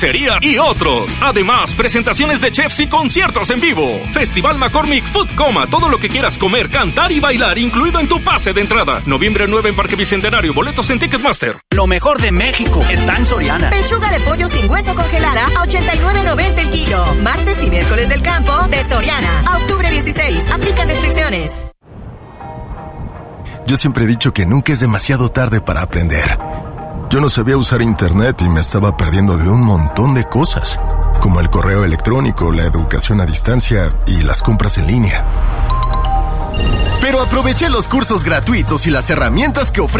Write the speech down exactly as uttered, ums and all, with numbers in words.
y otros. Además, presentaciones de chefs y conciertos en vivo. Festival McCormick Food Coma. Todo lo que quieras comer, cantar y bailar, incluido en tu pase de entrada. Noviembre nueve en Parque Bicentenario. Boletos en Ticketmaster. Lo mejor de México está en Soriana. Pechuga de pollo sin hueso congelada a ochenta y nueve noventa el kilo. Martes y miércoles del campo de Soriana. A octubre dieciséis. Aplican restricciones. Yo siempre he dicho que nunca es demasiado tarde para aprender. Yo no sabía usar internet y me estaba perdiendo de un montón de cosas, como el correo electrónico, la educación a distancia y las compras en línea. Pero aproveché los cursos gratuitos y las herramientas que ofrece